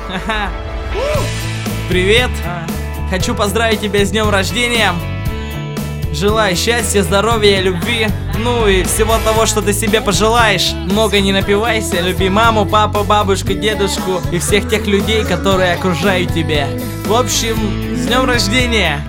Привет! Хочу поздравить тебя с днем рождения. Желаю счастья, здоровья, любви. Ну и всего того, что ты себе пожелаешь. Много не напивайся, люби маму, папу, бабушку, дедушку и всех тех людей, которые окружают тебя. В общем, с днем рождения!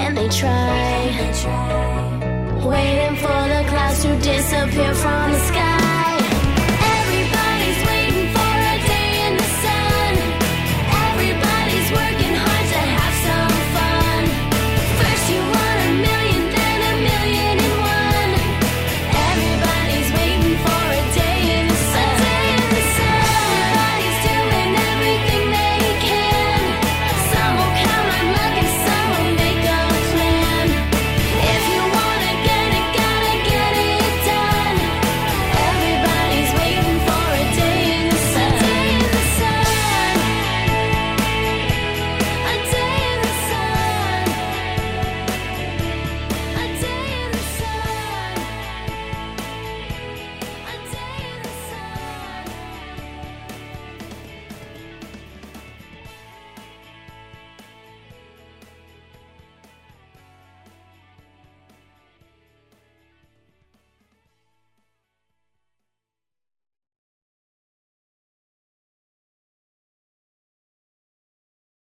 Waiting for the clouds to disappear from the sky.